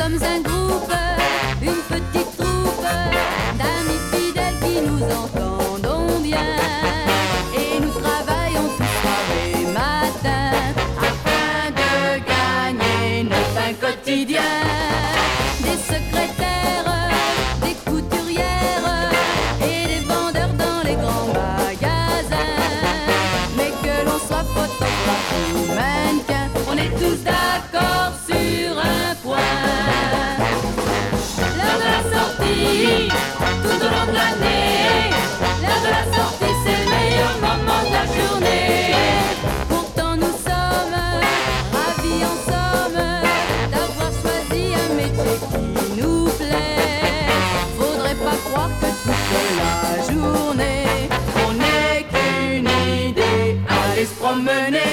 sommes un groupe, une petite troupe d'amis fidèles qui nous entendons bien. Et nous travaillons tout soir et matin afin de gagner notre pain quotidien. Des secrétaires, des couturières et des vendeurs dans les grands magasins. Mais que l'on soit photographe ou mannequin, on est tous d'accord sur un point. L'heure de la sortie, tout au long de l'année. L'heure de la sortie, c'est le meilleur moment de la journée. Pourtant nous sommes ravis en somme d'avoir choisi un métier qui nous plaît. Faudrait pas croire que toute la journée on n'est qu'une idée, aller se promener.